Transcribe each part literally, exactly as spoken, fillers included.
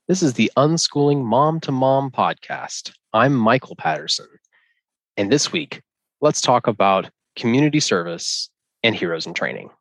This is the Unschooling Mom to Mom podcast. I'm Michael Patterson. And this week, let's talk about community service and heroes in training.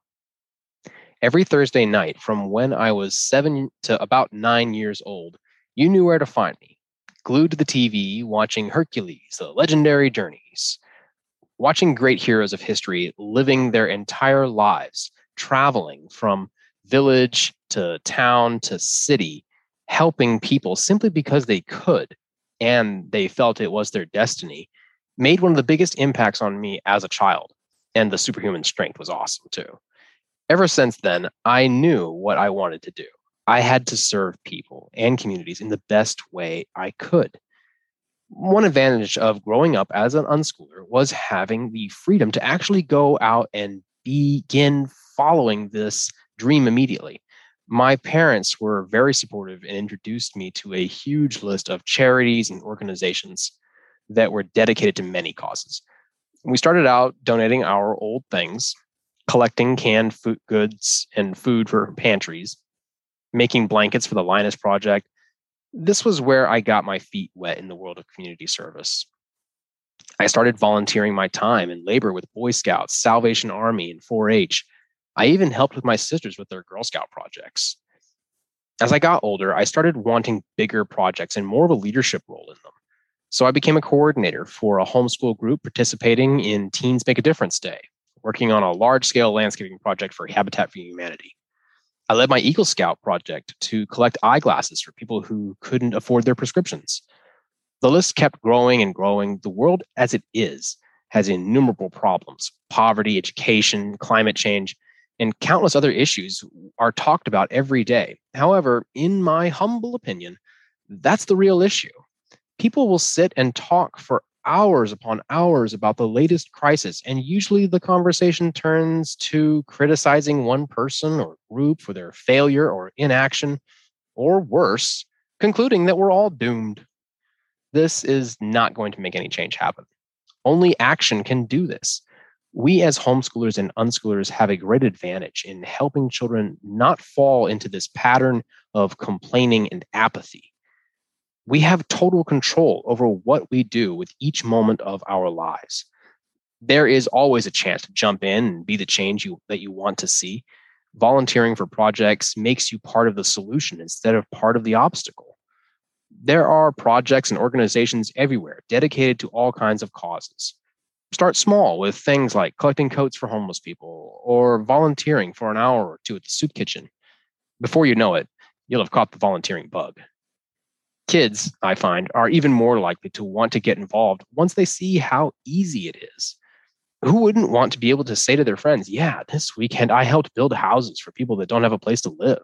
Every Thursday night from when I was seven to about nine years old, you knew where to find me, glued to the T V, watching Hercules, the legendary journeys, watching great heroes of history living their entire lives, traveling from village to town to city, helping people simply because they could and they felt it was their destiny, made one of the biggest impacts on me as a child. And the superhuman strength was awesome too. Ever since then, I knew what I wanted to do. I had to serve people and communities in the best way I could. One advantage of growing up as an unschooler was having the freedom to actually go out and begin following this dream immediately. My parents were very supportive and introduced me to a huge list of charities and organizations that were dedicated to many causes. We started out donating our old things, collecting canned food goods and food for pantries, making blankets for the Linus Project. This was where I got my feet wet in the world of community service. I started volunteering my time and labor with Boy Scouts, Salvation Army, and four H. I even helped with my sisters with their Girl Scout projects. As I got older, I started wanting bigger projects and more of a leadership role in them. So I became a coordinator for a homeschool group participating in Teens Make a Difference Day, working on a large-scale landscaping project for Habitat for Humanity. I led my Eagle Scout project to collect eyeglasses for people who couldn't afford their prescriptions. The list kept growing and growing. The world as it is has innumerable problems. Poverty, education, climate change, and countless other issues are talked about every day. However, in my humble opinion, that's the real issue. People will sit and talk for hours upon hours about the latest crisis, and usually the conversation turns to criticizing one person or group for their failure or inaction, or worse, concluding that we're all doomed. This is not going to make any change happen. Only action can do this. We as homeschoolers and unschoolers have a great advantage in helping children not fall into this pattern of complaining and apathy. We have total control over what we do with each moment of our lives. There is always a chance to jump in and be the change you, that you want to see. Volunteering for projects makes you part of the solution instead of part of the obstacle. There are projects and organizations everywhere dedicated to all kinds of causes. Start small with things like collecting coats for homeless people or volunteering for an hour or two at the soup kitchen. Before you know it, you'll have caught the volunteering bug. Kids, I find, are even more likely to want to get involved once they see how easy it is. Who wouldn't want to be able to say to their friends, yeah, this weekend I helped build houses for people that don't have a place to live?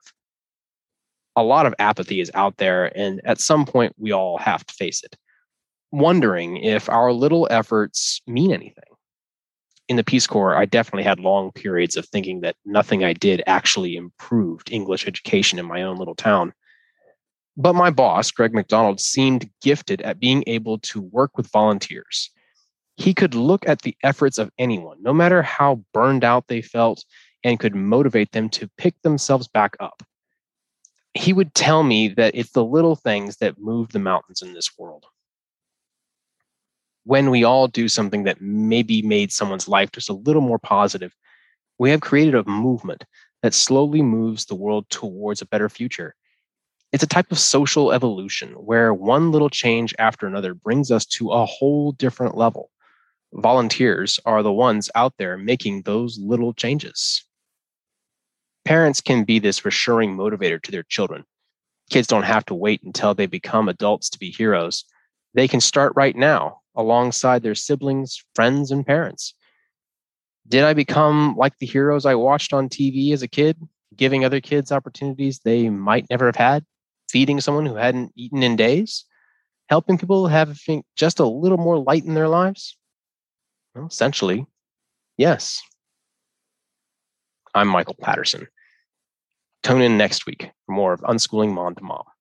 A lot of apathy is out there, and at some point we all have to face it, wondering if our little efforts mean anything. In the Peace Corps, I definitely had long periods of thinking that nothing I did actually improved English education in my own little town. But my boss, Greg McDonald, seemed gifted at being able to work with volunteers. He could look at the efforts of anyone, no matter how burned out they felt, and could motivate them to pick themselves back up. He would tell me that it's the little things that move the mountains in this world. When we all do something that maybe made someone's life just a little more positive, we have created a movement that slowly moves the world towards a better future. It's a type of social evolution where one little change after another brings us to a whole different level. Volunteers are the ones out there making those little changes. Parents can be this reassuring motivator to their children. Kids don't have to wait until they become adults to be heroes. They can start right now alongside their siblings, friends, and parents. Did I become like the heroes I watched on T V as a kid, giving other kids opportunities they might never have had? Feeding someone who hadn't eaten in days, helping people have just a little more light in their lives? Well, essentially, yes. I'm Michael Patterson. Tune in next week for more of Unschooling Mom to Mom.